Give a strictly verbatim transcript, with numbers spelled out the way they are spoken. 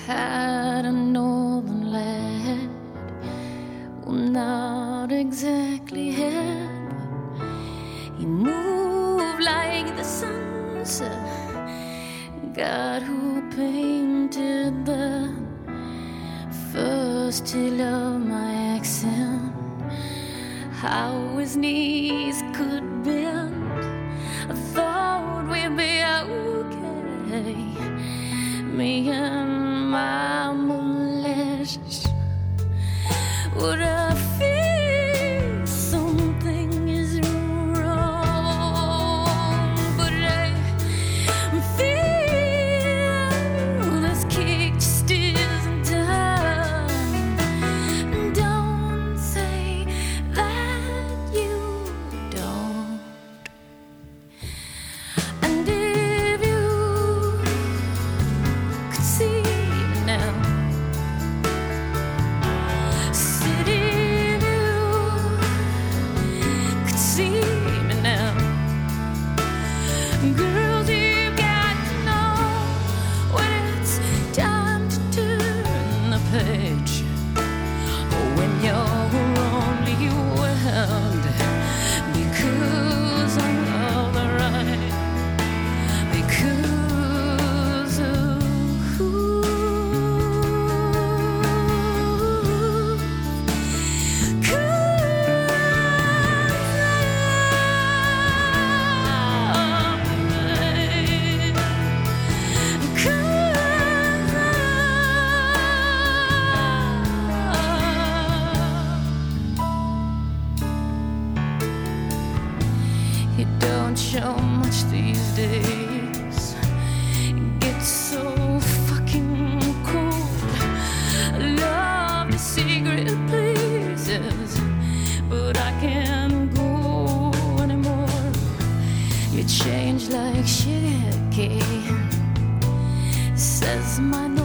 had a northern lad, well, not exactly had, but he moved like the sunset. God who painted that. First he loved my accent, how his knees could bend. I thought we'd be okay, me and my molest. Would I feel something is wrong? But I feel this kick just isn't done. Don't say that you don't. And if you could see me now, said if you could see me now, girls, you've got to know when it's time to turn the page, when you're only whelmed because of the right, because of who. You don't show much these days. It gets so fucking cold. I love the secret places, but I can't go anymore. You change like sugar cane, says my name.